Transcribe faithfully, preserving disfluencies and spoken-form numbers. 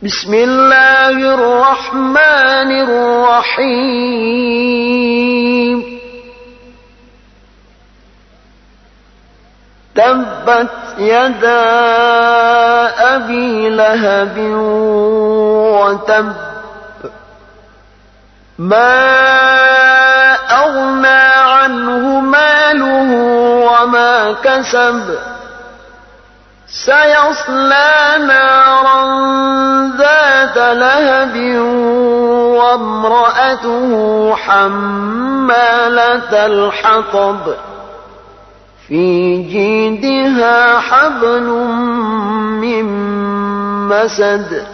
بسم الله الرحمن الرحيم تبت يدا أبي لهب وتب ما أغنى عنه ماله وما كسب سيصلى نارا ذات لهب وامرأته حمالة الحطب في جيدها حبل من مسد